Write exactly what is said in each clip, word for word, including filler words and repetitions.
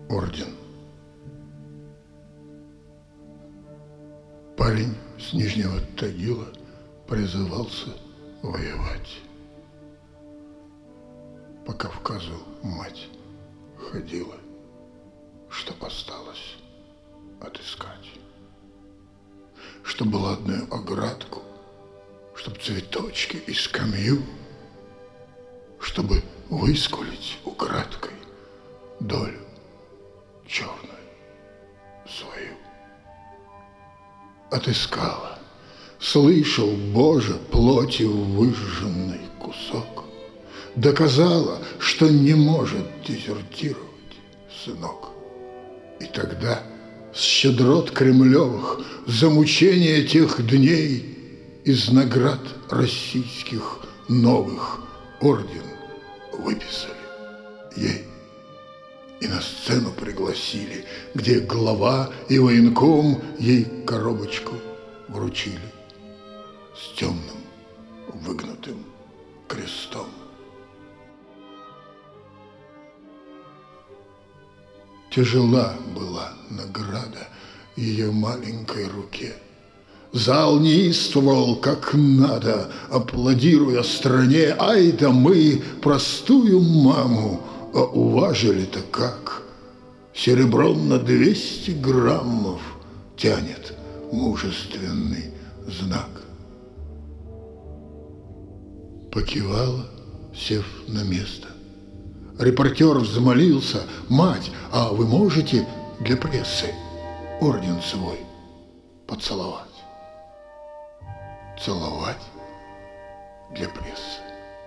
орден. Парень с Нижнего Тагила призывался воевать. По Кавказу мать ходила, чтоб осталось отыскать. Чтоб ладную оградку, чтоб цветочки и скамью, чтобы выскулить украдкой долю черную свою. Отыскала, слышал, Боже, плотью выжженный кусок, доказала, что не может дезертировать сынок. И тогда с щедрот кремлевых за мучение тех дней из наград российских новых орден выписали ей. И на сцену пригласили, где глава и военком ей коробочку вручили с темным выгнутым крестом. Тяжела была награда ее маленькой руке. Зал неистовал как надо, аплодируя стране. Ай да мы простую маму, а уважили-то как? Серебром на двести граммов тянет мужественный знак. Покивала, сев на место. Репортер взмолился: мать, а вы можете для прессы орден свой поцеловать? Целовать для прессы.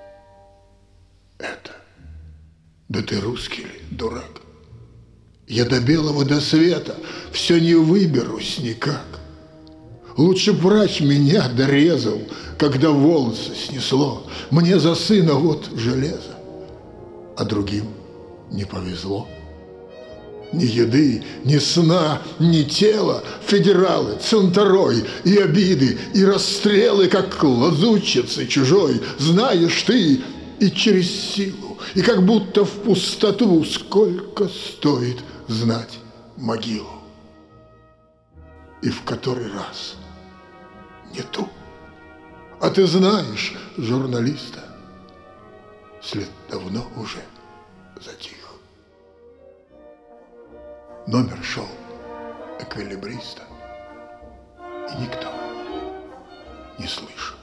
Это. Да ты русский ли, дурак? Я до белого до света все не выберусь никак. Лучше б врач меня дорезал, когда волосы снесло. Мне за сына вот железо, а другим не повезло. Ни еды, ни сна, ни тела, федералы, центарой, и обиды, и расстрелы, как лазутчицы чужой, знаешь ты, и через силу, и как будто в пустоту, сколько стоит знать могилу. И в который раз не ту. А ты знаешь журналиста, след давно уже затих. Номер шел эквилибриста, и никто не слышал.